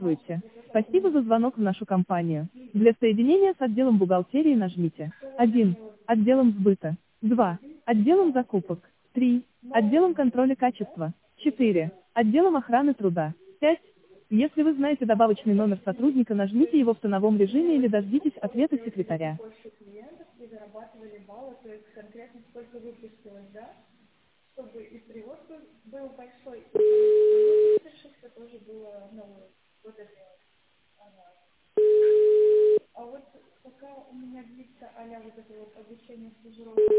Здравствуйте. Спасибо за звонок в нашу компанию. Для соединения с отделом бухгалтерии нажмите 1. Отделом сбыта. 2. Отделом закупок. 3. Отделом контроля качества. 4. Отделом охраны труда. 5. Если вы знаете добавочный номер сотрудника, нажмите его в тоновом режиме или дождитесь ответа секретаря. Больше клиентов и зарабатывали баллы, то есть конкретно сколько выпустилось, да? Чтобы и привод был большой, и количество выпустившихся тоже было на уровне. Вот это вот. Ага. А вот пока у меня длится вот это вот обучение стажировки,